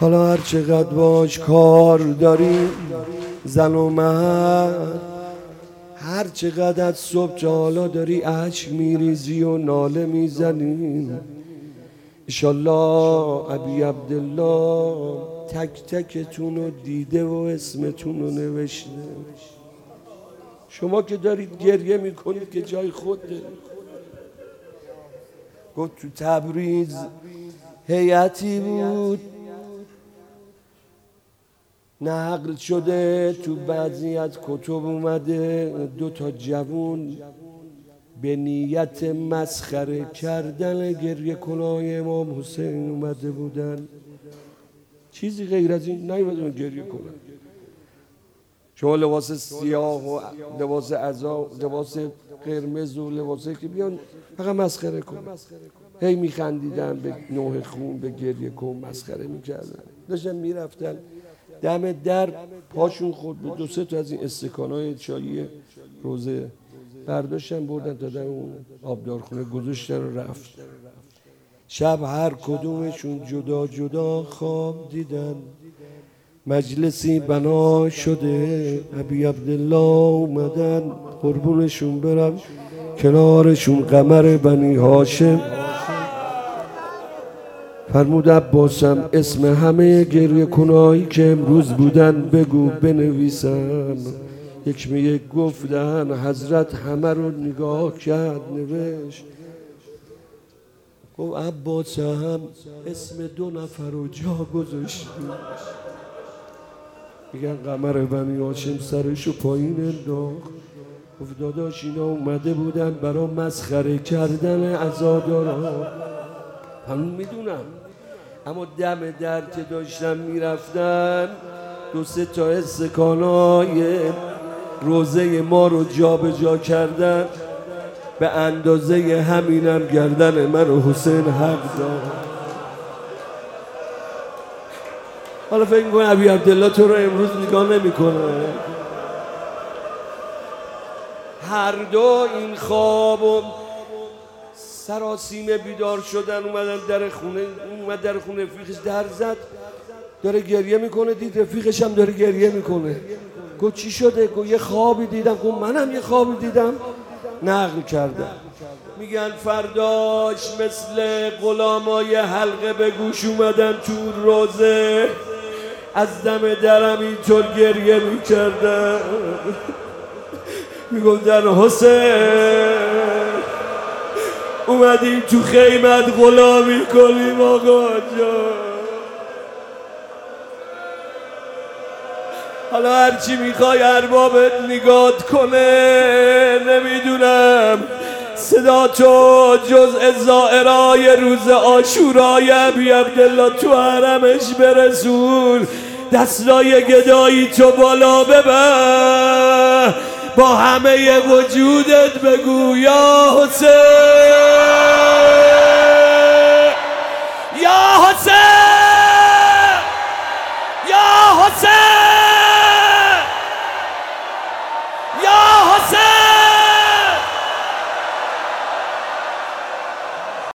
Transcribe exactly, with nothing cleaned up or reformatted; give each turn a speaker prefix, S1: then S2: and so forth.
S1: حالا هر چقدر باش کار داری زن و مرد، هر چقدر از صبح تا حالا داری اشک میریزی و ناله میزنی، انشالله ابی عبدالله تک تکتون رو دیده و اسمتون رو نوشته. شما که دارید گریه میکنید که جای خود دارید. گفت تو تبریز هیئتی بود نقل شده، تو بعضی از کتب اومده دو تا جوون به نیت مسخره کردن گریه کنای امام حسین اومده بودن. چیزی غیر از این نیومدن گریه کنن. شما لباس سیاه و لباس عزا، لباس قرمز و لباسه که بیان فقط مسخره کنن، هی میخندیدن به نوح خون، به گریه کن مسخره میکردن. داشتن میرفتن دم در پاشون خورد به دو سه تا از این استکانای چایی روزه، برداشتن بردن دادن اون آبدارخونه گذاشتن و رفت. شب هر کدومشون جدا جدا خواب دیدن. مجلسی بنا شده، ابی عبدالله اومدن قربونشون برم، کنارشون قمر بنی هاشم. فرمود عباسم اسم همه گریه کنایی که امروز بودن بگو بنویسم. یک به یک گفتن، حضرت همه رو نگاه کرد نوشت. گفت عباسم اسم دو نفر رو جا گذاشت. میگن قمر بنی هاشم سرشو پایین انداخت. گفت داداش اینا اومده بودن برا مسخره کردن عزادارا. همون میدونم، اما دم در که داشتن میرفتن دو سه تا استکانای روزه ما رو جا به جا کردن، به اندازه همینم گردن من و حسین حق داد. حالا فکر می‌کنی ابی عبدالله تو رو امروز نگاه نمی‌کنه؟ هر دو این خواب و سراسیمه بیدار شدن، اومدن در خونه، اومد در خونه رفیقش در زد، داره گریه میکنه، دید رفیقش هم داره گریه میکنه. گفت چی شده؟ گفت یه خوابی دیدم. گفت منم یه خوابی دیدم. نقل کردم. میگن فرداش مثل غلامای حلقه به گوش اومدن تو روزه، از دم درم اینطور گریه میکردن، میگفتن حسین اومدیم تو خیمت غلامی کنیم آقا جان. حالا هرچی میخوای اربابت نگات کنه، نمیدونم صدا تو جز زائرای روز عاشورای ابی عبدالله تو حرمش برسون، دستای گدایی تو بالا ببر، با همه وجودت بگو یا حسین یا حسین.